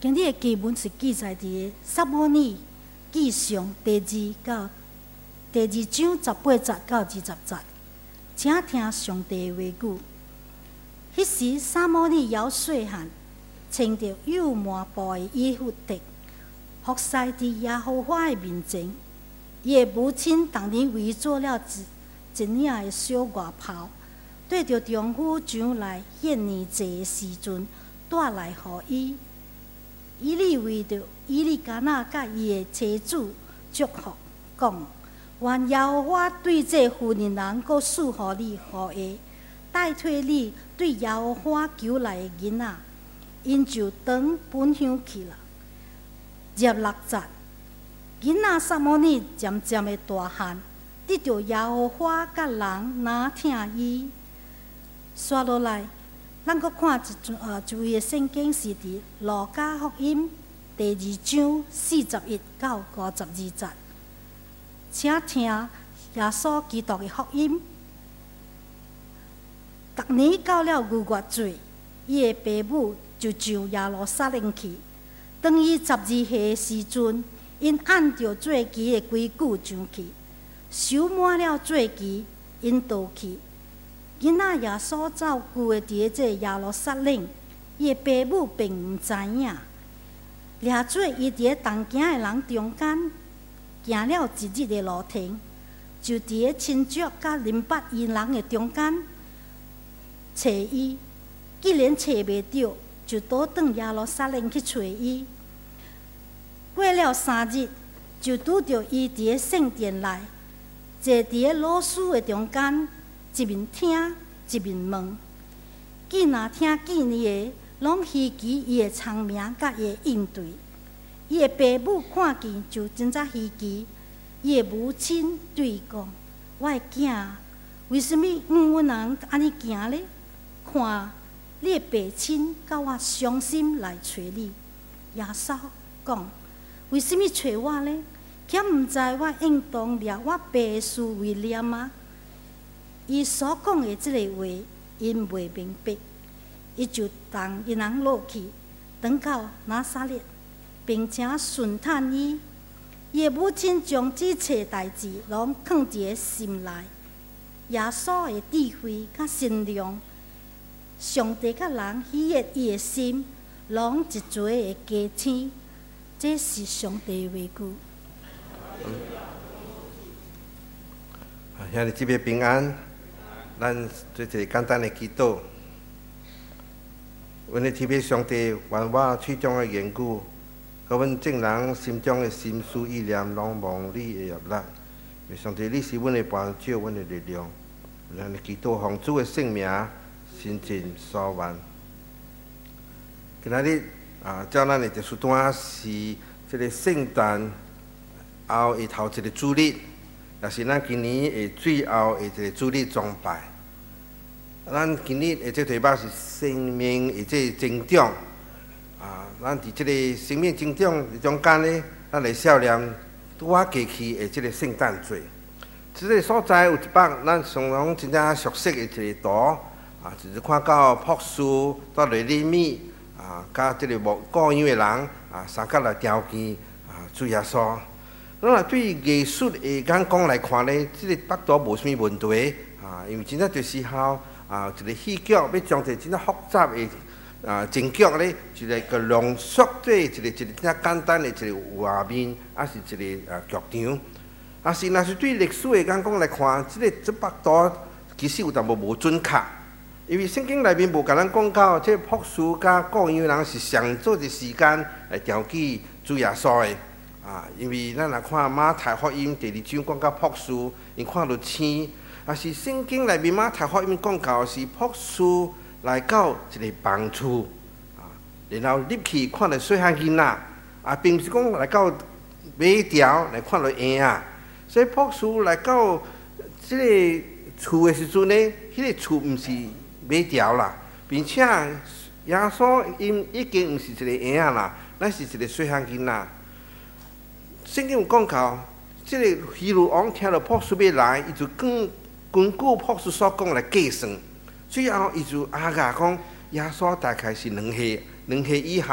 今日的经文是记载伫撒母耳记上第2章18节到20节，请听上帝的话语。迄时，撒母耳摇细汉，穿着幼麻布的衣服特，服侍伫耶和华的面前。伊的母亲当年为做了一领的小外袍，对着丈夫上来献年祭的时阵，带来予伊。伊利为着伊利加纳甲伊的妻子祝福，讲：愿耶和华对这妇人人，阁赐予你好下，代替你对耶和华求来的囡仔，因就当本乡去了。入6节。囡仔撒母耳渐渐的大汉，得到耶和华甲人哪听伊。刷落来，咱阁看一位的圣经是伫路加福音第2章41到52节，请听耶稣基督的福音。逐年到了逾越节，伊的爸母就上耶路撒冷去。当伊12岁的时阵，因按照做期的规矩上去，收满了做期，因倒去。囡仔耶稣照顾的伫这耶路撒冷，伊的爸母并毋知影。掠做伊伫同行的人中间，行了一日的路程，就伫亲族甲邻捌伊人的中间找伊。既然找袂到，就倒转耶路撒冷去找伊。过了3日，就拄着伊伫圣殿内，坐伫老师的中间，一面听，一面问。既若听见伊的，拢稀奇伊的聪明甲伊的应对。伊的爸母看见就真正稀奇。伊的母亲对伊讲：“我的囝，为什么阮人安尼行呢？看，你的爸亲甲我伤心来找你。”耶稣讲：“为什么找我呢？敢毋知我应当掠我爸的事为念吗？”伊所讲的即个话，因袂明白。伊就同伊人落去，转到拿撒勒，并且顺探伊。伊的母亲将即切代志拢藏伫心内。耶稣的智慧甲善良，上帝甲人喜悦伊的心，拢一做会加添。这是上帝的话语。 兄弟姊妹平安，咱做一个简单的祈祷。阮的天父上帝，愿我嘴中的言语，甲阮众人心中的心思意念，拢蒙你的悦纳。上帝，你是阮的帮助，阮的力量。咱的祈祷奉主的圣名，心尽所愿。今仔日照咱的特殊单是这个圣诞后的头一个主日，也是咱今年的最后的一个主日崇拜。咱今日的这题目是生命的这增长。咱伫这个生命增长的中间呢，咱来思念拄过去的这个圣诞节。这个所在有一幅咱常常真正熟悉的一个图，就是看到博士到雷利米甲这个顾养的人三角来条件主耶稣。咱若对艺术的眼光来看呢，这个幅图无什么问题因为真正就是靠一个戏剧要将一个真正复杂的情剧呢，一个浓缩做一个真正简单的一个画面，是一个剧场。是若是对历史的眼光来看，这幅图其实有淡薄无准确，因为圣经内面无甲咱讲到，这博士甲顾养人是上早一时间来调起主耶稣的。因为咱来看马太福音第2章讲到博士，因看到星，是圣经内面马太福音讲到是博士来到一个房厝，然后入去看到细汉囡仔，并不是讲来到马条来看到婴仔，所以博士来到这个厝的时阵呢，迄个厝唔是马条啦，并且耶稣因已经唔是一个婴仔啦，咱是一个细汉囡仔。圣经有讲到，这个希律王听到博士要来，伊就根据博士所讲来计算，最后伊就讲，耶稣大概是2岁以下，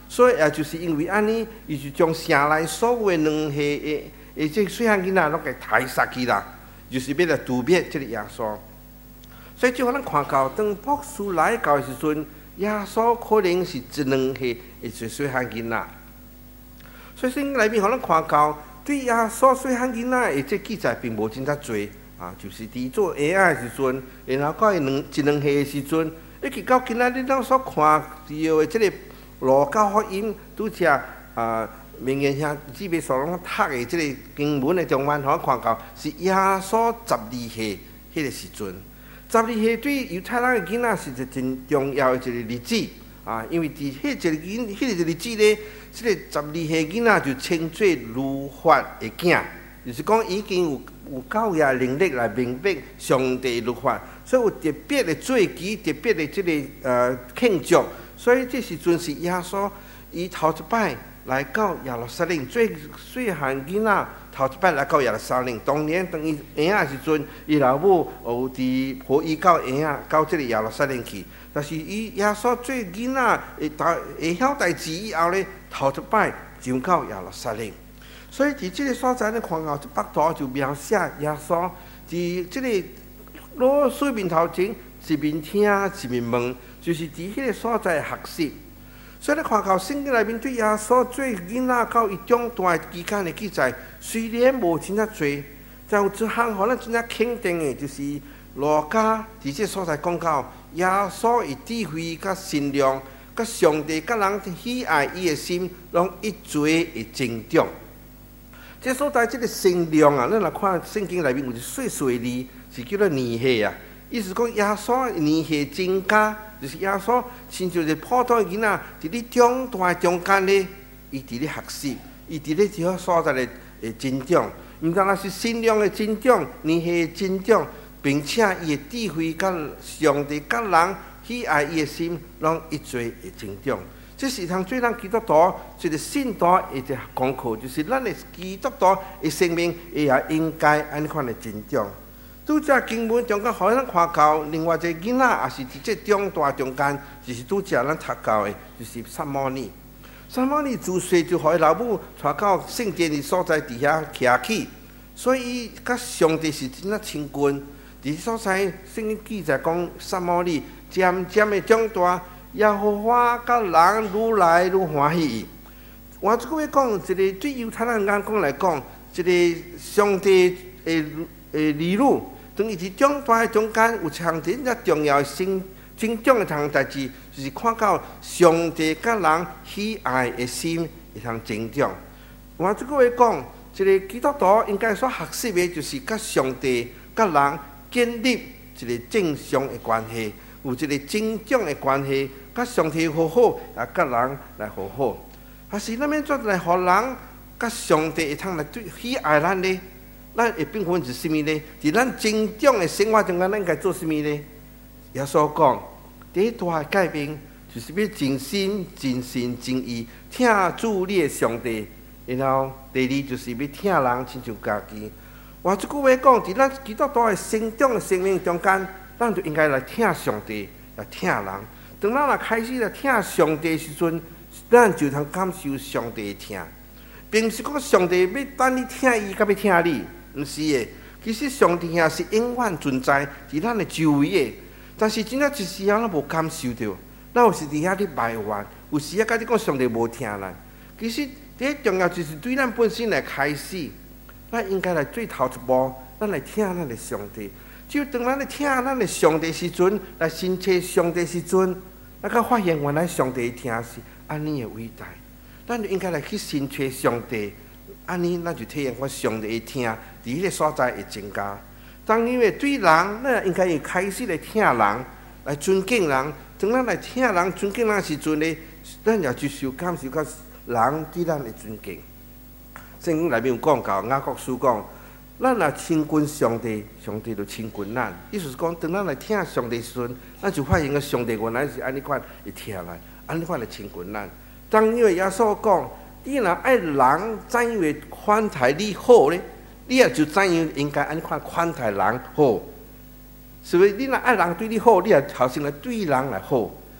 所以也就是因为安尼，伊就将城内所有的两岁的这细汉囡仔拢给抬杀去啦，就是要来屠灭这个耶稣。所以就互咱看到，当博士来到的时阵，耶稣可能是一两岁的一个细汉囡仔。所以圣经内面互咱看到，对耶稣细汉囡仔的这记载并无真正多啊，就是伫做婴仔的时阵，然后到伊一两岁的时阵，一直到今仔日咱所看到的这个路加福音，拄则明言兄姊妹所拢读的这个经文的中间，互咱看到是耶稣12岁迄个时阵。12岁对犹太人的囡仔是一个真重要的一个日子啊，因为伫迄个日子咧，这个12岁囡仔就称作律法的囝，就是讲已经有教育能力来明白上帝律法，所以有特别的做期，特别的这个庆祝，所以这时阵是耶稣伊头一摆来到耶路撒冷，最细汉囡仔头一摆来到耶路撒冷。当年当伊婴仔时阵，伊老母有伫抱伊到婴仔到这个耶路撒冷去。但是伊耶稣做囡仔会晓代志以后咧，头一摆上到耶路撒冷。所以伫这个所在咧，看到这幅图就描写耶稣伫这个老师面头前一面听一面问，就是伫迄个所在学习。所以咧，看到圣经内面对耶稣做囡仔到伊长大期间的记载，虽然无真正多，但有一项互咱真正肯定的，就是路加伫这所在讲到耶稣的智慧、甲善良、甲上帝、甲人喜爱伊的心，拢一追的增长。这所在这个善良啊，咱来看圣经内面有一细细字，是叫做年岁啊。意思讲耶稣年岁增加，就是耶稣亲像一个普通的囡仔，伫咧长大中间咧，伊伫咧学习，伊伫咧这个所在咧增长。毋单是善良的增长，年岁的增长，并且伊的智慧、甲上帝、甲人喜爱伊的心，拢一追会增长。这是通做咱基督徒一个信徒的一个功课，就是咱的基督徒的生命也应该安尼款的增长。拄则经文中间，互咱看到另外一个囡仔，也是伫这长大中间，就是拄则咱读到的，就是撒母耳。撒母耳自细就互伊老母带到圣殿的所在底下徛起，所以伊甲上帝是真正亲近。伫所在圣经记载讲，撒母耳渐渐的长大，耶和华甲人愈来愈欢喜伊。换一句话讲，一个对犹太人眼光来讲，一个上帝的儿女。当伊伫长大的中间，有一项真正重要的增长的一项代志，就是看到上帝甲人喜爱的心会通增长。换一句话讲，一个基督徒应该所学习的，就是甲上帝、甲人建立一个正常的关系，有一个增长的关系，甲上帝好好，也甲人来好好。还是咱要做来，互人甲上帝会通来喜爱咱呢？咱会变成是甚物呢？伫咱增长的生活中间，咱应该做甚物呢？耶稣讲，第一大改变就是要尽心、尽心、尽意听主你的上帝，然后第二就是要听人亲像家己。换一句话讲，伫咱基督徒的成长的生命中间，咱就应该来听上帝，来听人。当咱若开始来听上帝的时阵，咱就通感受上帝的听，并不是讲上帝要等你听伊，甲要听你。毋是的，其实上帝也是永远存在伫咱的周围的，但是真正一时啊，咱无感受到，咱有时伫遐咧埋怨，有时啊，甲你讲上帝无听咱。其实第一重要就是对咱本身来开始，咱应该来最头一步，咱来听咱的上帝。只有当咱来听咱的上帝时阵，来亲切上帝时阵，咱才发现原来上帝听是安尼的伟大。咱就应该来去亲切上帝。安尼，咱就体验我上帝的听，伫迄个所在会增加。当因为对人，咱应该要开始来听人，来尊敬人。当咱来听人、尊敬人时阵呢，咱也接受感受到人对咱的尊敬。圣经内面有讲到，雅各书讲，咱若亲近上帝，上帝就亲近咱。意思是讲，当咱来听上帝时阵，咱就发现个上帝原来是安尼款会听咱，安尼款来亲近咱。当因为耶稣讲，你若爱人怎样会款待你好呢？你也就怎样应该安款款待人好。所以你若爱人对你好，你也好生来对人来好。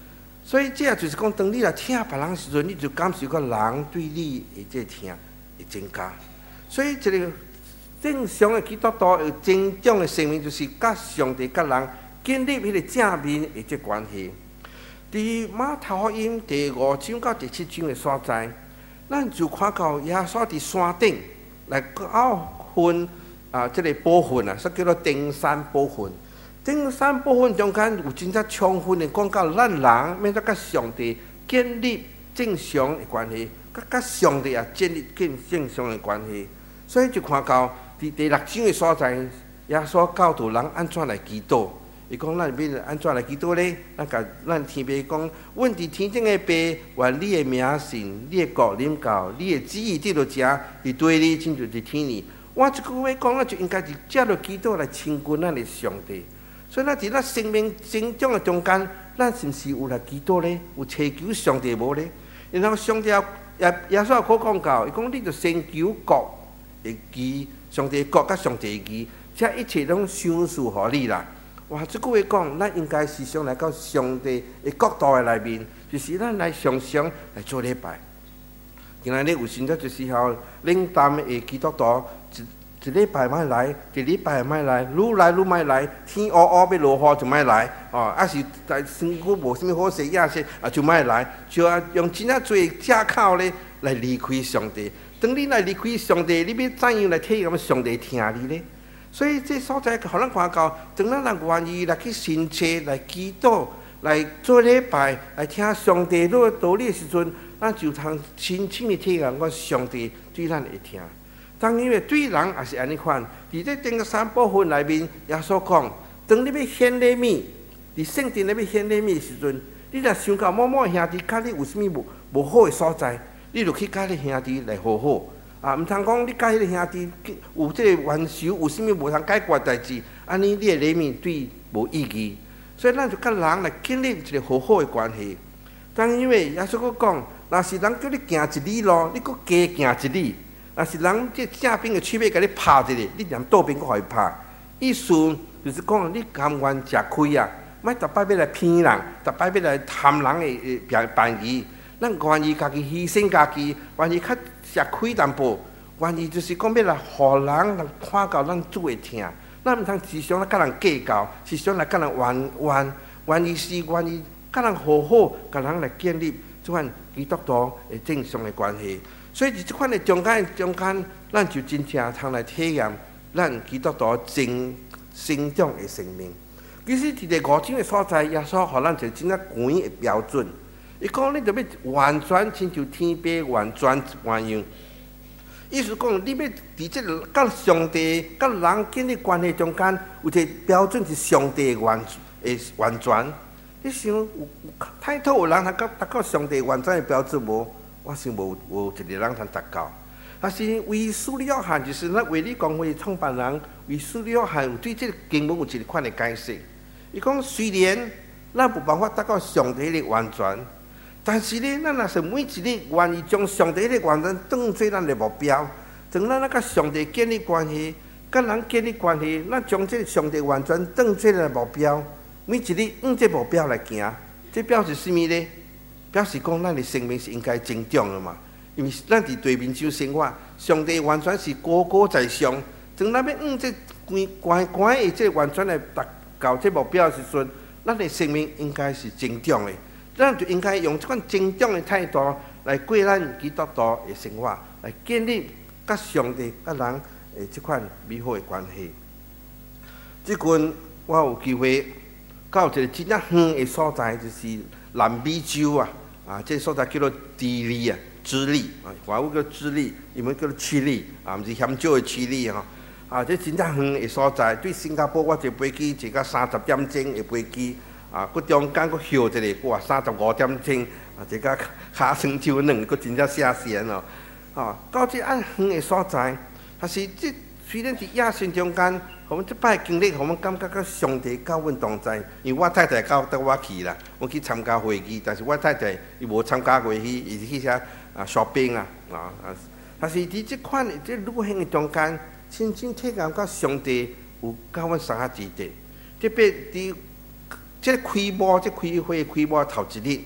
所以这就是讲，当你来听别人时阵，你就感受到人对你的这听会增加。所以这个正常的基督徒有增长的生命，就是甲上帝、甲人建立迄个正面的这关系。伫马太福音第5章到第7章的所在，咱就看到耶稣伫山顶来搞分这个部分所叫做登山部分。登山部分中间有真正充分的讲到咱人免得甲上帝建立正常的关系，甲上帝也建立正常的关系。所以就看到伫第6章的所在，耶稣教导人安怎来祈祷。伊讲咱要安怎来祈祷呢？咱天父讲，阮伫天顶的爸，愿你的名神，你的国临到，你的旨意得到食，伫地里亲像伫天里。我即句话讲，咱就应该是借着祈祷来亲近咱的上帝。所以咱伫咱生命成长的中间，咱是毋是有来祈祷呢？有祈求上帝无呢？然后上帝耶稣也可讲到，伊讲你着先求国的义，上帝的国甲上帝的义，这一切拢相属互你啦。哇！即句话讲，咱应该时常来到上帝的国度的内面，就是咱来常常来做礼拜。今仔日有时阵就是候冷淡的基督徒，一礼拜莫来，一礼拜莫来，愈来愈莫来，天乌乌要落雨就莫来，是在身躯无啥物好势亚势，就莫来，就用真啊侪借口咧来离开上帝。当你来离开上帝，你要怎样来体验上帝听你呢？所以这所在，互咱看到，当咱人愿意来去寻找、来祈祷、来做礼拜、来听上帝的道理的时阵，咱就通深深的体验我上帝对咱会听。当然诶，对人也是安尼款。伫这顶个3部分内面，耶稣讲，当你要献礼物，伫圣殿咧要献礼物的时阵，你若想到某某兄弟甲你有啥物无好的所在，你就去甲你兄弟来和好。毋通讲你甲迄个兄弟有这个冤仇，有啥物无通解决的代志，安尼你的礼物对无意义。所以咱就甲人来建立一个和好的关系。当因为耶稣佫讲，若是人叫你行一里路，你佫加行一里。若是人这正边的喙要甲你拍一个，你连倒边佫互伊拍。意思就是讲，你甘愿吃亏啊？莫逐摆要来骗人，逐摆要来贪人的便宜。咱愿意家己牺牲家己，愿意较吃亏淡薄，愿意就是讲要来互人看到咱主会听。咱毋通时常来甲人计较，时常来甲人冤，愿意是愿意甲人和好，甲人来建立这款基督徒的正常的关系。所以伫这款的中间，咱就真正通来体验咱基督徒成长的生命。其实伫第5章的所在，耶稣互咱一个真正高的标准。伊讲你着要完全亲像天父完全一样。意思讲，你要伫这个甲上帝、甲人建立关系中间，有一个标准是上帝的完全。你想有太多有人通达到上帝完全的标准无？我想无一个人通达到。但是为斯利约翰就是咱卫理公会创办人，为斯利约翰有对这个经文有一款的解释。伊讲虽然咱无办法达到上帝的完全，但是呢，咱若是每一日愿意将上帝的完全当作咱的目标，当咱甲上帝建立关系，甲人建立关系，咱将这上帝完全当作咱的目标，每一日按这目标来行，这表示什么呢？表示讲，咱的生命是应该增长的嘛。因为咱伫地面上生活，上帝完全是高高在上。当咱要按这关的这完全来达到这目标的时阵，咱的生命应该是增长的。咱就应该用这款增长的态度来过咱基督徒的生活，来建立甲上帝、甲人的这款美好的关系。即阵我有机会到一个真正远的所在，就是南美洲这个所在叫做智利华语叫智利，英文叫做智利毋是嫌少的智利这真正远的所在。对新加坡，我坐飞机坐到30点钟的飞机，佮中间佮休一个，我35点钟坐到骹酸手软，佮真正下线到这按远的所在，但是这虽然伫野生中间，我们这摆经历，我们感觉到上帝教阮同在。因为我太太跟我去啦，我去参加会议，但是我太太伊无参加会议，伊是去遐shopping 但是伫这款这旅行的中间，深深体验到上帝有教阮三下之地。特别伫这开幕、这开会开幕头一日，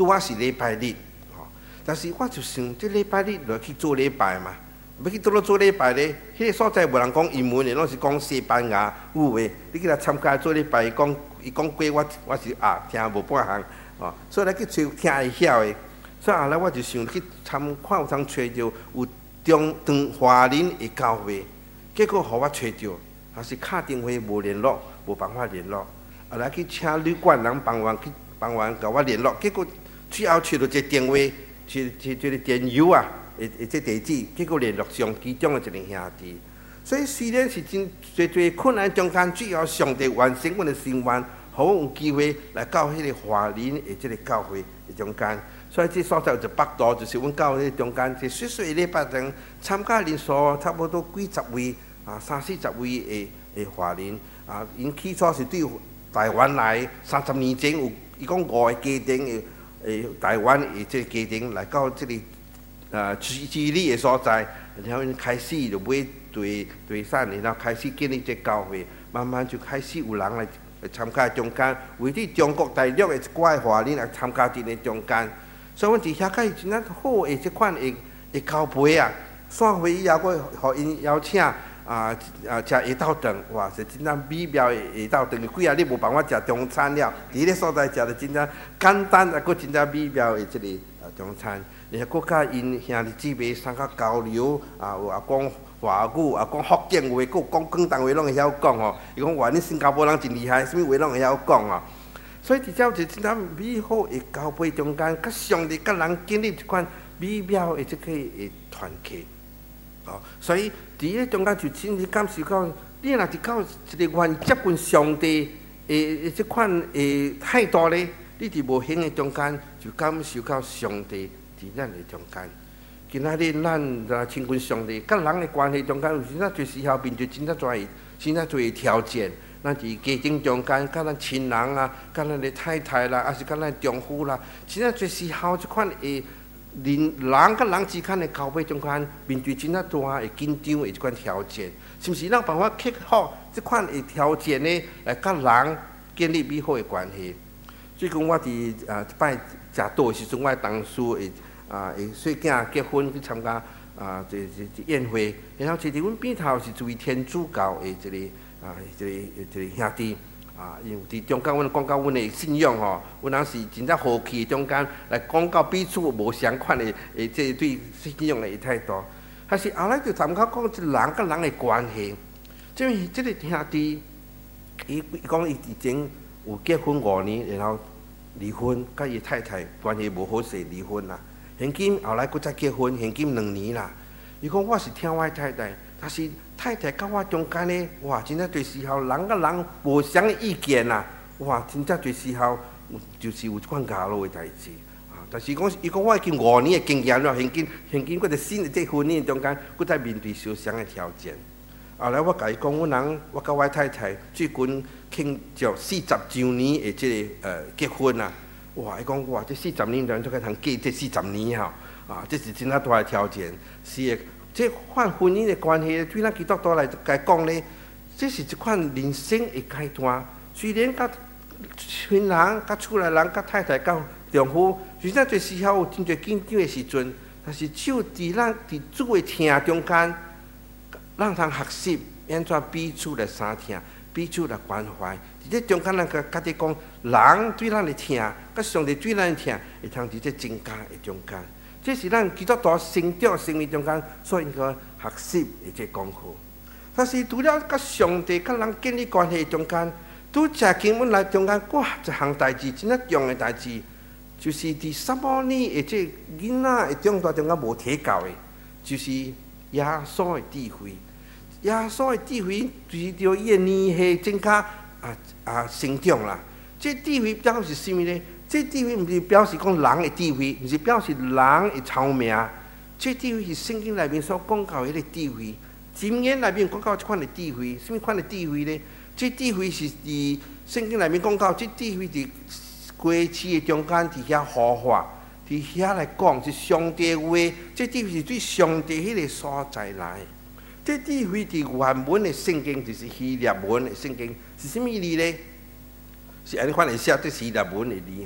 拄啊是礼拜日，吼。但是我就想，这礼拜日就去做礼拜嘛，要去倒落做礼拜咧？迄个所在无人讲英文的，拢是讲西班牙语的。你去来参加做礼拜，伊讲过我是听无半项，吼。所以来去找听会晓的。所以后来我就想去看有通找着有中华人的教会，结果互我找着，还是敲电话无联络，无办法联络。后来去请旅馆人帮忙甲我联络，结果最后找到一个电话，找个电邮啊，这地址，结果联络上其中的一个兄弟。所以虽然是真侪困难中间，最后上帝完成阮的心愿，互我有机会来到迄个华人的这个教会的中间。所以这所在有一幅图，就是阮教会中间一细细礼拜堂，参加人数差不多几十位，30-40位的华人因起初是对台湾来，30年前有伊讲5个家庭的台湾的这个家庭来到这里基理的所在，然后因开始就买队产，然后开始建立这教会，慢慢就开始有人来参加中间，为伫中国大陆的一寡华人来参加伫个中间。所以阮伫遐甲伊真正好的即款的交陪啊，散会以后，我互因邀请食下昼顿，哇，是真正美妙的下昼顿。几啊日无办法食中餐了，伫个所在食着真正简单，也佫真正美妙的即个中餐。然后佫甲因兄弟姊妹相较交流有讲华语，讲福建话，佫讲广东话，拢会晓讲吼。伊讲哇，恁新加坡人真厉害，啥物话拢会晓讲哦。所以伫遮有一真正美好的交陪中间，甲上帝甲人建立一款美妙的即个团契。所以伫个中间就真是感受到，你若是到一个愿接近上帝的即款的态度咧，你伫无形的中间就感受到上帝伫咱的中间。今仔日咱亲近上帝，甲人的关系中间，有真正侪时候面对真正侪挑战。咱伫家庭中间，甲咱亲人啊，甲咱的太太啦，还是甲咱丈夫啦，真正侪时候即款的人甲人之间的交陪中间，面对真正大的紧张的即款挑战，是毋是咱办法克服即款的挑战呢？来甲人建立美好的关系。最近我伫一摆食倒的时阵，我的同事会细囝结婚去参加一宴会，然后坐伫阮边头是一位天主教的一个兄弟因为伫中间，阮讲到阮的信仰吼，阮人是真正和气中间来讲到彼此无相款的这对信仰的态度。还是后来就参考讲即人甲人的关系。即个兄弟，伊讲伊以前有结婚5年，然后离婚，甲伊太太关系无好势离婚啦。现今后来佫再结婚，现今2年啦。伊讲我是听我太太。但是太太甲我中间呢，哇，真正侪时候人甲人无相的意见啦，哇，真正侪时候就是有即款咬落的代志但是伊讲我已经5年的经验了，现今佫在新的这婚姻中间，佫在面对相同的挑战。后来我甲伊讲，我甲我太太最近庆祝40周年的这个结婚啦，哇，伊讲哇，这40年人就该通过这40年这是真正大的挑战，是的。这款婚姻的关系，对咱基督徒来讲呢，这是一款人生的阶段。虽然甲亲人、甲厝内人、甲太太、甲丈夫，虽然侪时候有真侪紧张的时阵，但是只有伫咱伫主的听中间，咱通学习安怎彼此来相听，彼此来关怀。伫这中间，咱甲你讲，人对咱的听，甲上帝对咱的听，会通伫这增加的中间。这是咱基督徒成长生命中间所应该学习的这功课。但是除了甲上帝、甲人建立关系中间，拄食经文来中间，佫一项代志，真正重要的代志，就是伫撒母耳的这囡仔的长大中间无提到的，就是耶稣的智慧。耶稣的智慧随着伊的年岁增加成长啦。这智慧表示什么呢？这智慧毋是表示讲人的智慧，毋是表示人的聪明。这智慧是圣经内面所讲到的迄个智慧。箴言内面讲到这款的智慧，什么款的智慧呢？这智慧是伫圣经内面讲到，这智慧伫过去的中间伫遐呼唤，伫遐来讲是上帝话。这智慧是对上帝迄个所在来。这智慧伫原文的圣经就是希腊文的圣经，是什么意思呢？是安尼款来写，这希腊文的字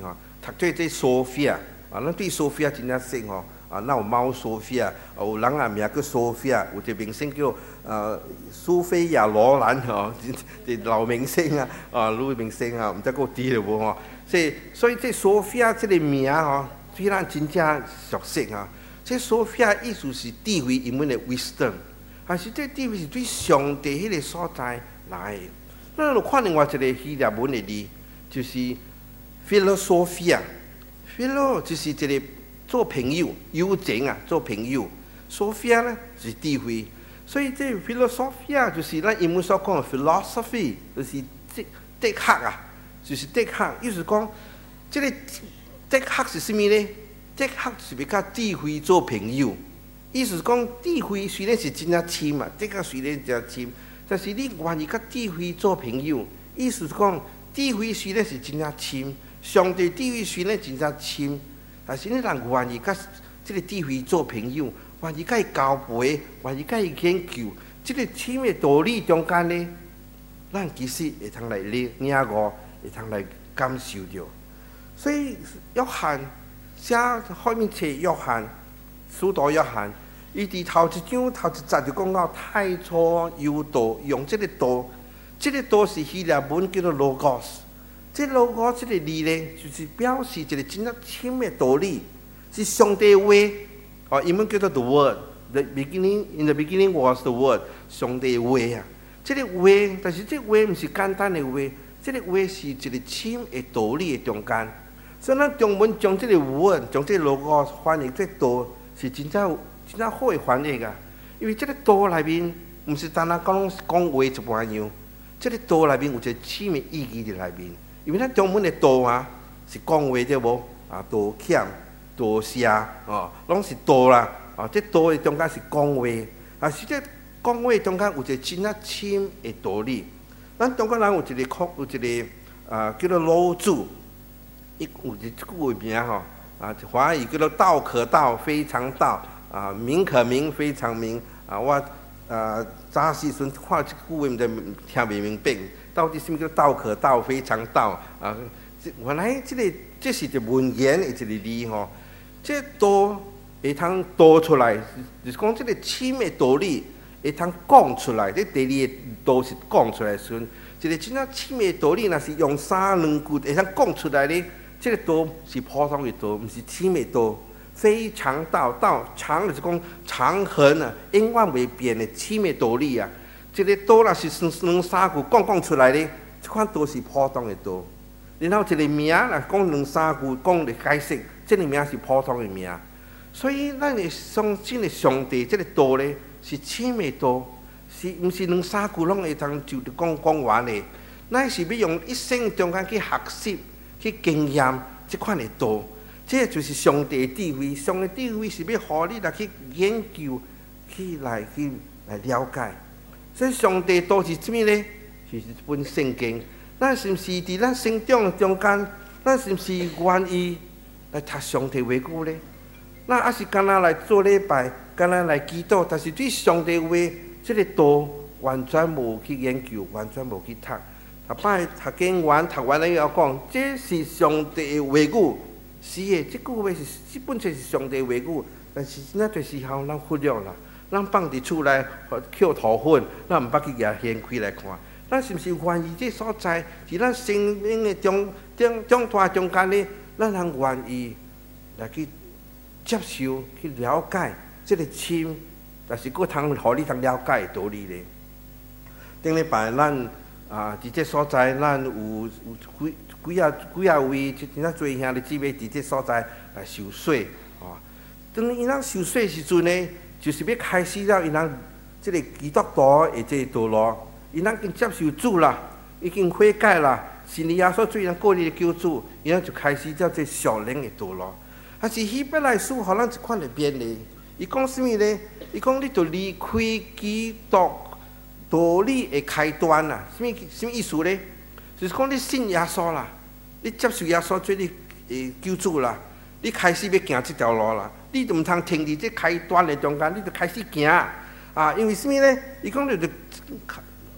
读做这 Sophia 啊，咱对 Sophia 真正熟吼。啊，那有猫 Sophia， 有人啊名叫 Sophia， 有一个明星叫苏菲亚罗兰吼，一老明星啊，女明星啊，毋知佫有了无吼？所以这 Sophia 这个名吼，对咱真正熟悉啊。这 Sophia 意思是智慧，英文的 wisdom， 还是这智慧是对上帝迄个所在来的。咱就看另外一个希腊文的字，就是 philosophia，philo 就是一个。做朋友，友情啊，做朋友。Sophia 呢是智慧，所以这 philosophia 就是咱英文所讲的 philosophy， 就是哲学啊，就是哲学。意思讲，这个哲学是什么呢？哲学是比较智慧做朋友。意思讲，智慧虽然是真正深啊，哲学虽然真深，但是你愿意甲智慧做朋友。意思讲，智慧虽然是真正深，上帝智慧虽然真正深。但是你人愿意甲这个智慧做朋友，愿意甲伊交陪，愿意甲伊研究，这个深的道理中间呢，咱其实会通来领悟，会通来感受着。所以约翰写后面册约翰，使徒约翰，伊伫头一章头一节就讲到太初有道，用这个道，这个道是希腊文叫做 logos。这 logo 这个字呢，就是表示一个真正深的道理，是上帝话。哦，英文叫做 the word。The beginning in the beginning was the word。上帝话啊，这个话，但是这个话唔是简单的话，这个话是一个深的道理的中间。所以咱中文将这个 word， 将这个 logo 翻译做道，是真正好的翻译啊。因为这个道内面唔是单单讲话一般样，这个道内面有一个深的意义伫内面。因为咱中文的道啊，是讲话对无？啊，道歉、道谢，拢是道啦。这道的中间是讲话，啊，是这讲话中间有一个真正深的道理。咱中国人有一个叫做老子，伊有一句名吼，华语叫做道可道，非常道，名可名，非常名。我早时阵看这句话，毋知听袂明白。到底什么叫道可道，非常道啊？原来这是一个文言的一个字吼。这道会通道出来，就是讲这个深的道理会通讲出来。这第二个道是讲出来的时阵，一个真正深的道理，若是用三两句会通讲出来呢？这个道是普通的道，毋是深的道。非常道，道长就是讲长恒啊，永远袂变的深的道理啊。这个道若是两三句讲出来呢，这款道是普通的道。然后一个名若讲两三句讲来解释，这个名是普通的名。所以咱的相信的上帝这个道呢，是深的道，是毋是两三句拢会通就讲完的？咱是要用一生中间去学习、去经验这款的道。这就是上帝的智慧。上帝的智慧是要互你来去研究、去来了解。所以上帝道是什么呢？是一本圣经。咱是毋是伫咱成长的中间，咱是毋是愿意来读上帝话语呢？咱还是干那来做礼拜，干那来祈祷，但是对上帝话这个道完全无去研究，完全无去读。摆读经完，读完了以后讲，这是上帝的话语。是的，这句话是基本上是上帝话语，但是那段时候咱忽略了。咱放伫厝内捡土粉，咱毋捌去举掀开来看。咱是毋是愿意这所在，伫咱生命的长大中间呢？咱人愿意来去接受、去了解这个深，但是佫通互你通了解的道理呢？顶礼拜咱伫这所在，咱有几啊位真正做兄弟姊妹伫这所在来受洗。当因人受洗时阵呢，就是要开始了因人这个基督徒的这个道路。因人已经接受主啦，已经悔改啦，信耶稣做因个人的救主，因人就开始了这属灵的道路。还是希伯来书，互咱一款的勉励。伊讲什么呢？伊讲你就离开基督道理的开端啦。什么意思呢？就是讲你信耶稣啦，你接受耶稣做你的救主啦，你开始要行这条路啦，你就唔通停伫这开端的中间，你就开始行因为什么呢？伊讲你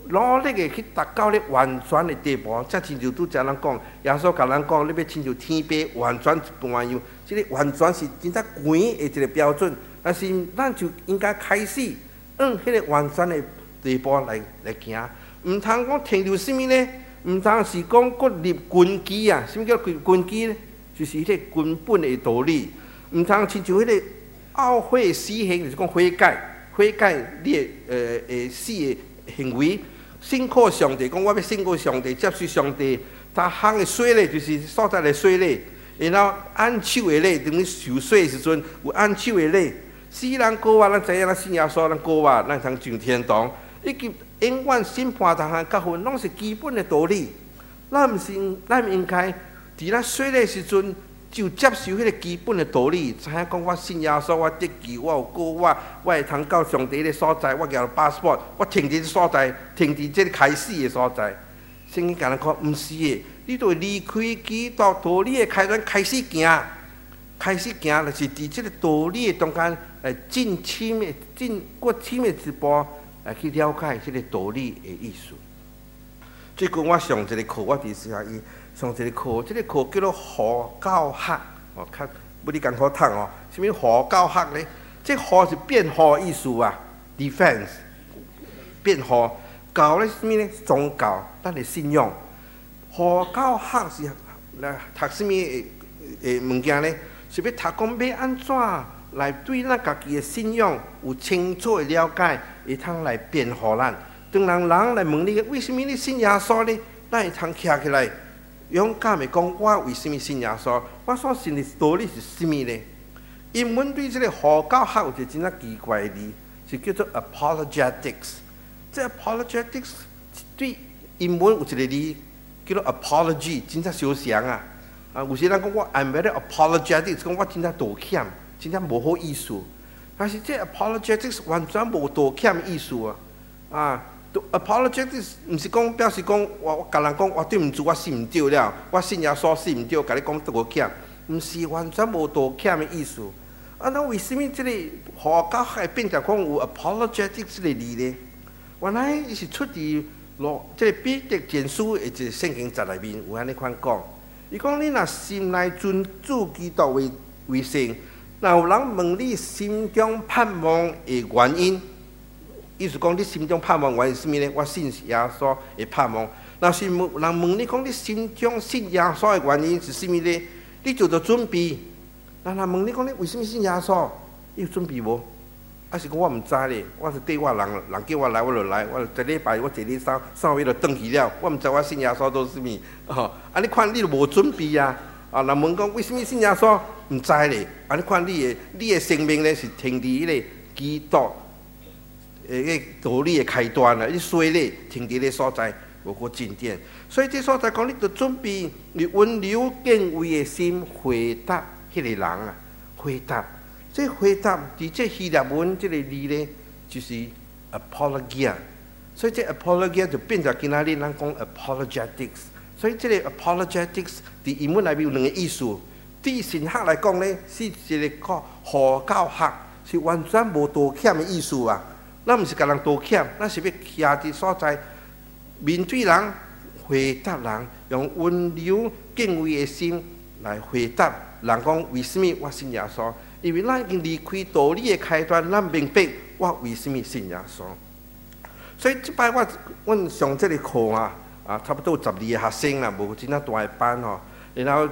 努力的去达到咧完全的地步，才亲像拄则人讲，耶稣甲咱讲，你要亲像天边完全一般样，即个完全是真正悬的一个标准。但是咱就应该开始迄个完全的地步来行，毋通讲停留什么呢？毋通是讲搁立根基啊？什么叫根基呢？就是迄个根本的道理，毋通亲像迄个懊悔死行，就是讲悔改你的死的行为。信靠上帝，讲我要信靠上帝，接受上帝。他行的洗礼就是所在的洗礼，然后按手的礼，等于受洗的时阵有按手的礼。死人过活，咱知影咱信耶稣，咱过活，咱通上天堂。以及永远审判同项结婚，拢是基本的道理。咱毋应该伫咱洗礼的时阵就接受迄个基本的道理，知影讲我信耶稣，我得救，我有过活，我会通到上帝的所在，我拿 passport， 我停伫所在，停伫这个开始的所在。圣经甲咱讲，毋是的，你就离开基督道理的开端，开始行，就是伫这个道理的中间来进深的、过深的一步来去了解这个道理的意思。最近我上一个课，我伫时下上一个课，这个课叫做护教学，较不哩艰苦读哦。什么护教学呢？这护是辩护的意思啊 ，defense， 辩护。教咧什么呢？宗教，咱的信仰。护教学是来读什么物件呢？是要读讲要安怎来对咱家己的信仰有清楚的了解，会通来辩护咱。当人来问你，为什么你信耶稣呢？咱会通徛起来，勇敢的讲，我为什么信耶稣？我所信的道理是什么呢？英文对这个护教学有一个真正奇怪的字，是叫做 apologetics。这 apologetics 对英文有一个字叫做 apology， 真正相像啊！有些人讲我 I'm very apologetic， 讲我真正道歉，真正无好意思。但是这 apologetics 完全无道歉的意思啊！apologetics 毋是讲表示讲我甲人讲我对毋住，我信毋对了，我信耶稣信毋对，甲你讲道歉，毋是完全无道歉的意思。那为什么这个护教学变成讲有 apologetics 这个字呢？原来伊是出自这个彼得前书的一个圣经节内面有安尼款讲，伊讲你若心内尊主基督为圣，若有人问你心中盼望的原因，意思讲你心中盼望原因是什么呢？我信耶稣的盼望。若是人问你讲你心中信耶稣的原因是什么呢？你就得准备。人问你讲你为什么信耶稣，你有准备无？还是讲我毋知咧，我是对我人叫我来我就来，我一礼拜我坐你3月就转去了，我毋知我信耶稣做什么。你看你就无准备啊！人问讲为什么信耶稣，毋知咧。你看你的生命咧是停伫迄个基督道理的开端啊，你水咧停伫咧所在无过进展。所以这所在讲，你着准备以温柔敬畏的心回答迄个人啊，回答。这回答伫这希腊文这个字呢，就是 apologia， 所以这 apologia 就变成今仔日咱讲 apologetics。所以这个 apologetics 伫英文内面有两个意思。对神学来讲呢，是一个护教学，是完全无道歉的意思啊。咱毋是甲人道歉，咱是要徛伫所在面对人，回答人，用温柔敬畏的心来回答人讲为什么我信耶稣。因为咱已经离开道理的开端，咱明白我为什么信耶稣。所以这摆阮上这个课差不多12个学生啦，无真正大的班吼。然后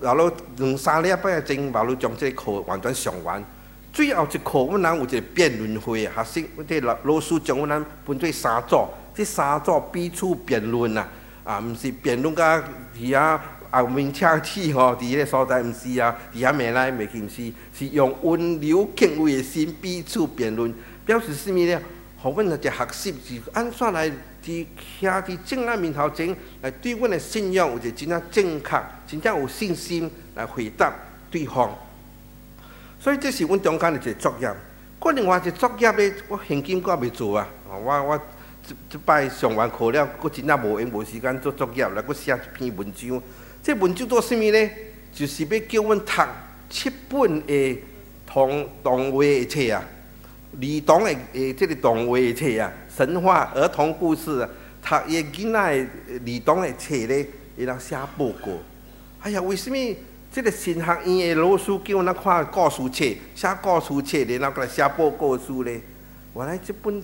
2-3礼拜前，马路将这个课完全上完。最后一课，阮人有一个辩论会，学生这老师将阮人分做3组，这3组彼此辩论毋是辩论甲伫后面车起伫迄个所在，毋是伫遐骂来骂去，毋是，是用温柔敬畏的心彼此辩论，表示什么呢？互阮一个学习是安怎来徛伫正眼面头前，来对阮的信仰有一个真正正确、真正有信心来回答对方。所以这是阮中间的一个作业。另外一个作业呢，我现今还未做啊。我这摆上完课了，佫真正无闲无时间做作业，来佫写一篇文章。这文章做什么呢？就是要叫阮读7本的童话的册啊，儿童的这个童话的册啊，神话儿童故事啊， 读伊囡仔的儿童的册咧，伊人写报告。哎呀，为什么这个神学院的老师叫咱看故事册，写故事册，然后过来写报告书咧？原来这本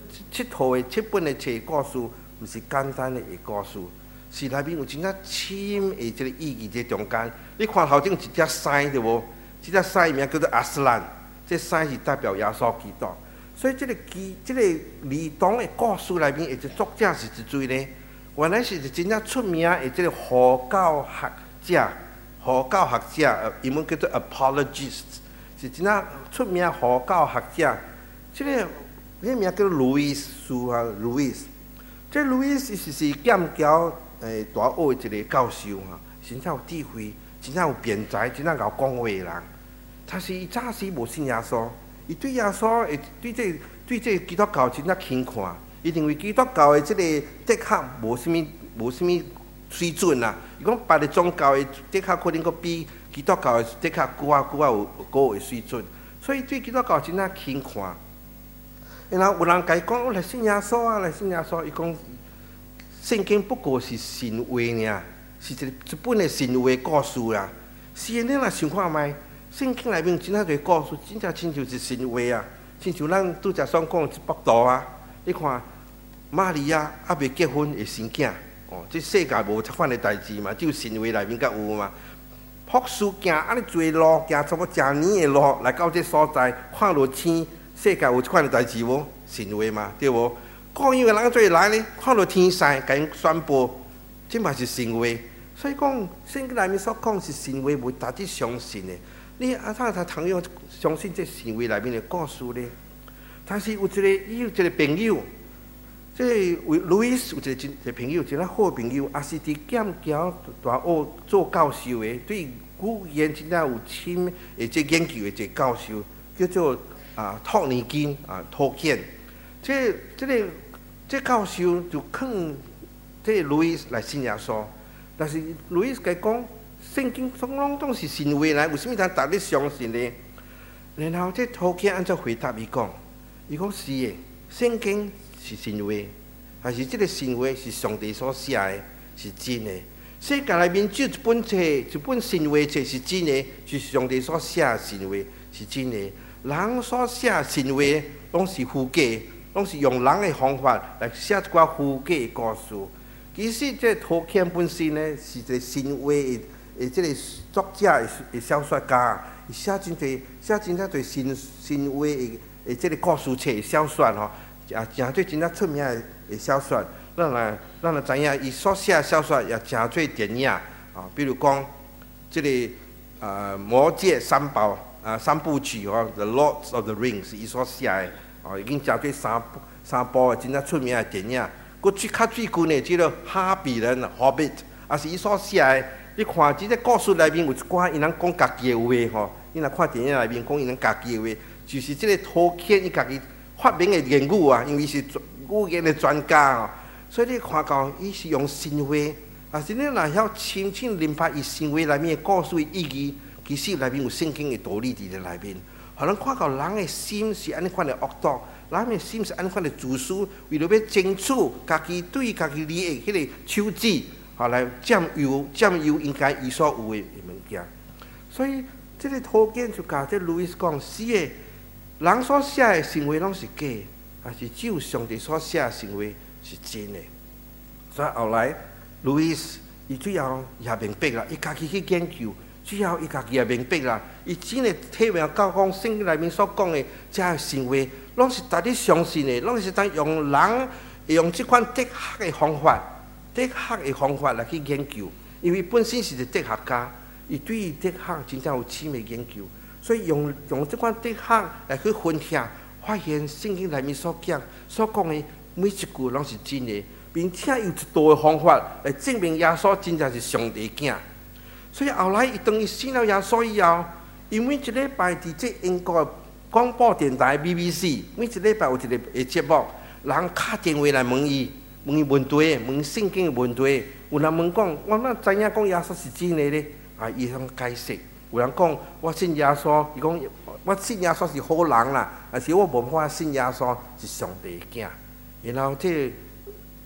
7本的册故事，毋是简单的故事，是内面有真正深的这个意义在中间。你看头前一只狮对无？这只狮名叫做阿斯兰，这狮是代表耶稣基督。所以这个儿童的故事内面，这作者是一位呢，原来是真正出名的这个佛教学者。佛教学者，英文叫做 apologist， 是真正出名佛教学者。这个名叫路易斯啊，路易斯。这路易斯是剑桥大学的一个教授哈，真正有智慧，真正有辩才，真正会讲话的人。但是伊早时无信耶稣，伊对耶稣会对这基督教真正轻看，伊认为基督教的这个哲学无什么水准啊！伊讲别个宗教的哲学可能佫比基督教的哲学佫有高的水准，所以对基督教真正轻看。然后有人甲伊讲：“我来信耶稣啊，来信耶稣。”伊讲圣经不过是神话尔，是一本的神话故事啦。是的，你若想看觅，圣经内面真正侪故事，真正亲像是神话啊，亲像咱拄则所讲一幅图啊。你看，玛利亚还未结婚会生囝。哦，这世界无这款的代志嘛，只有神话内面才有嘛。博士行安尼侪路，行差不多10年的路来到这所在，看落天，世界有这款的代志无？神话嘛，对无？各样的人做来呢，看落天晒，甲因宣布，这嘛是神话。所以讲，圣经内面所讲是神话，无大致相信的。你他同样相信这神话内面的故事呢？但是有一个朋友。这路易斯有一个朋友，一个好朋友，也是伫剑桥大学做教授的，对语言真正有深的这研究的一个教授，叫做托尼金托健。这教授就劝这路易斯来信耶稣，但是路易斯甲讲，圣经拢是神话来，为什么通大家相信呢？然后这托健按照回答伊讲是的，圣经。是神话，还是这个神话是上帝所写的，是真的。世界内面只有一本册，一本神话册是真的，是上帝所写的神话是真的。人所写的神话拢是虚假，拢是用人的方法来写一寡虚假的故事。其实这托克本身呢，是一个神话的这个作者的小说家，伊写真正多神话的这个故事册小说吼。真多真正出名的小说，咱来知影，伊所写的小说也真多电影比如讲这个魔戒三部曲The Lord of the Rings， 伊所写的已经真多三部真正出名的电影。佫较最近的这个哈比人 Hobbit， 也是伊所写的。你看这个故事内面有一寡伊人讲家己的话吼，你若看电影内面讲伊人家己的话，就是这个托克伊家己。发明的言语啊，因为是语言的专家哦，所以你看到伊是用神话，但是你若晓清楚明白伊神话内面的故事的意义，其实内面有圣经的道理伫咧内面。互咱看到人的心是安尼款的恶毒，人的心是安尼款的自私，为了要争取家己对家己利益迄个手指，来占有应该伊所有的物件。所以这个图鉴就甲这路易斯讲，是的。人所写的神话拢是假，还是只有上帝所写的神话是真的？所以后来，路易斯伊最后也明白啦，伊家己去研究，最后伊家己也明白啦，伊真的体会到讲圣经内面所讲的这神话，拢是大家相信的，拢是当用人用这款哲学的方法来去研究，因为本身是一个哲学家，伊对于哲学真正有深的研究。所以用这款哲学来去分析，发现圣经内面所讲的每一句拢是真的，并且有一道的方法来证明耶稣真正是上帝的囝。所以后来伊当伊信了耶稣以后，伊每一礼拜伫这英国广播电台 BBC， 每一礼拜有一个节目，人打电话来问伊问题，问圣经的问题。有人问讲，我哪知影讲耶稣是真的呢？伊通解释。有人讲我信耶稣，伊讲我信耶稣是好人啦，但是我无法信耶稣是上帝的囝。然后这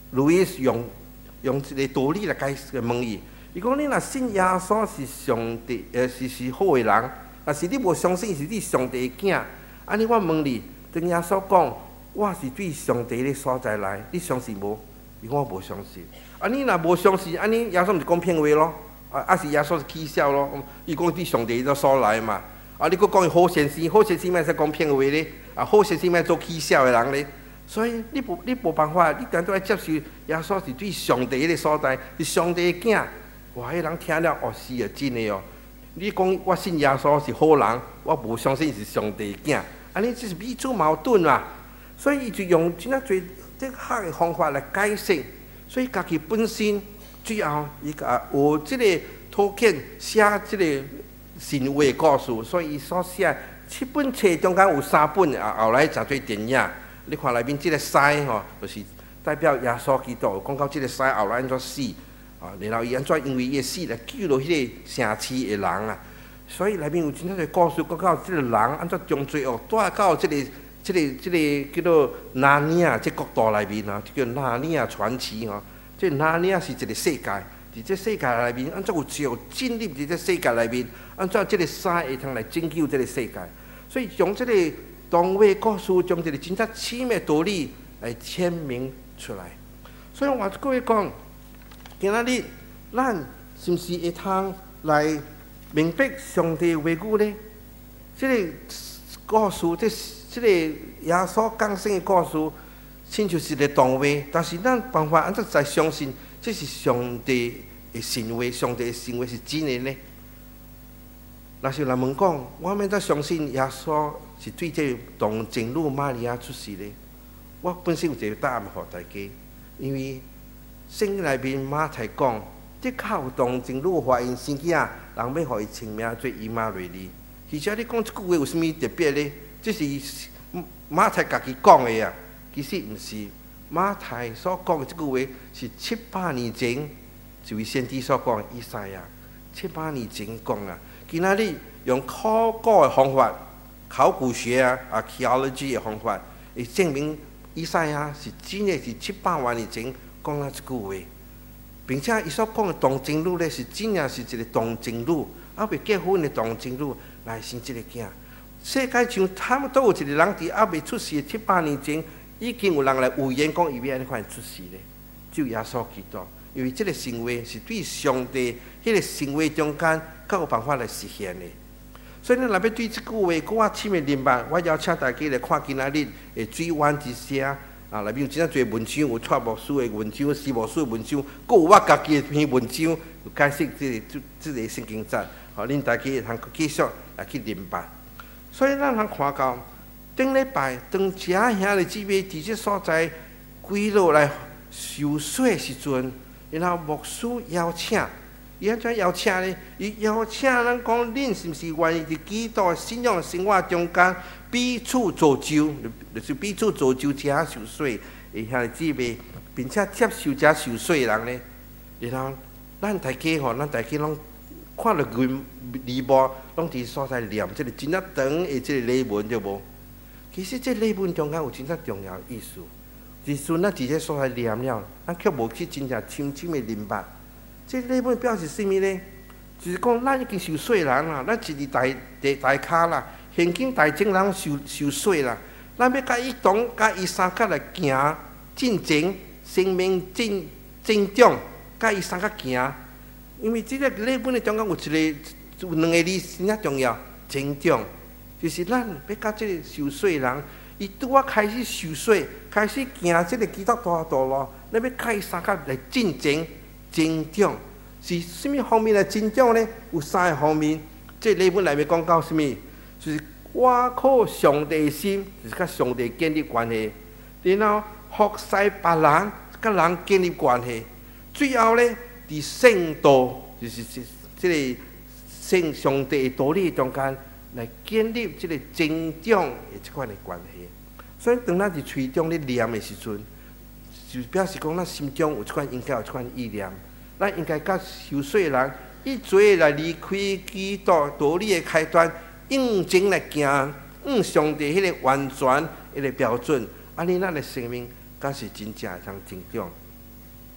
路易用一个道理来问伊，伊讲你若信耶稣是上帝，是好的人，若是你无相信是你上帝的囝，安尼我问你，对耶稣讲，我是对上帝的所在来，你相信无？伊讲我无相信。你若无相信，安尼耶稣毋是讲骗话咯？是耶稣是起笑咯？伊讲对上帝的所来嘛。你佫讲伊好先生，好先生莫使讲骗话咧，好先生莫做起笑的人咧。所以你无办法，你当都要接受耶稣是对上帝的所在，是上帝的囝。哇！迄人听了，是啊，真的哦。你讲我信耶稣是好人，我无相信是上帝的囝，安尼就是彼此矛盾嘛。所以伊就用真啊侪即学的方法来解释。所以家己本身最后伊甲有即个图片写即个神话故事，所以伊所写7本册中间有3本后来才做电影。你看内面即个狮吼，就是代表耶稣基督。讲到即个狮后来安怎死，然后伊安怎因为伊的死来救了迄个城市的人啊。所以内面有真正个故事，讲到即个人安怎将罪恶带到即个叫做纳尼亚即国度内面啊，叫纳尼亚传奇吼。即纳尼亚是一个世界，伫即世界内面安怎有只有进入伫即世界内面，安怎即个狮会通来拯救即个世界。所以从即个童话故事，将一个真正深的道理来阐明出来。所以我各位讲，今仔日咱是毋是会通来明白上帝的话语呢？即个故事，即个耶稣降生的故事，亲就是一个童话，但是咱办法安怎才相信这是上帝的神话？上帝的神话是真的呢？若是人问讲，我免再相信耶稣是对这童贞女玛利亚出世的。我本身有一个答案给大家，因为圣经内面马太讲，的确有童贞女怀孕生囝，人要互伊称名做以马内利。而且你讲这句话有啥物特别呢？这是马太家己讲的啊，其实毋是。马太所讲的这句话是700年前一位先知所讲，以赛亚700年前讲啊。今仔日用考古的方法、考古学archaeology 的方法，会证明以赛亚是真的是700万年前讲了这句话，并且伊所讲的童贞女咧，是真正是一个童贞女，未结婚的童贞女来生这个囝。世界上差不多有一个人伫未出世的700年前，已经有人来预言讲伊要安尼款出世咧，就耶稣基督。因为这个行为是对上帝迄个行为中间，较有办法来实现的。所以咱若要对这句话搁我深的明白，我邀请大家来看今仔日的水湾之声内面有真侪文章，有蔡牧师的文章、司牧师的文章，搁有我家己的篇文章，有解释这个圣经节，恁大家会通继续来去明白。所以咱通看到顶礼拜当遮兄弟姊妹伫这所在归落来受洗的时阵。然后牧师邀请，伊安怎邀请呢？伊邀请咱讲，恁是毋是愿意伫基督的信仰生活中间彼此造就，就是彼此造就遮受洗的兄弟姊妹，并且接受遮受洗的人呢？然后咱大家拢看到字幕，拢伫所在念即个真啊长的即个礼文对无？其实这礼文中间有真正重要的意思。自阵咱伫这所在念了，咱却无去真正深深的明白。这礼本表示甚物呢？就是讲咱已经受洗人啦，咱一日大骹啦，现今大众人受洗啦，咱要甲伊同甲伊三脚来行进前，生命增长，甲伊三脚行。因为这个礼本的中间有两个字真正重要，增长，就是咱要甲这个受洗人。伊拄啊开始受洗，开始行这个基督徒道路，咱要甲伊三脚来进前增长，是甚物方面来增长呢？有3个方面。这礼本内面讲到什么？就是我靠上帝的心，就是甲上帝建立关系；然后服侍别人，甲人建立关系；最后呢，伫圣道，就是这个圣上帝的道理中间。来建立这个增长的这款的关系，所以当咱伫喙中咧念的时阵，就表示讲咱心中有这款应该有这款意念，咱应该甲受洗的人一做来离开基督道理的开端，用情来行，上帝迄个完全迄个标准，安尼咱的生命才是真正会通增长。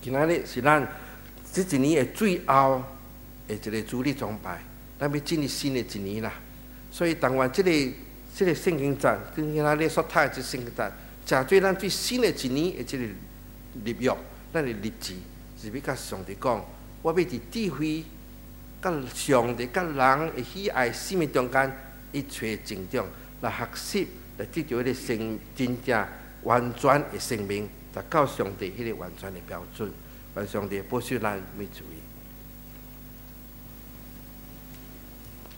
今仔日是咱这一年的最后的一个主日崇拜，咱要进入新的一年啦。所以，当愿这个圣经节，跟今仔日所读的这圣经节，成做咱最新的一年的这个立约，咱的日子，是要甲上帝讲，我要伫智慧、甲上帝、甲人的喜爱生命中间一切成长，来学习，来得到迄个真正完全的生命，达到上帝迄个完全的标准。愿上帝保守咱每一位。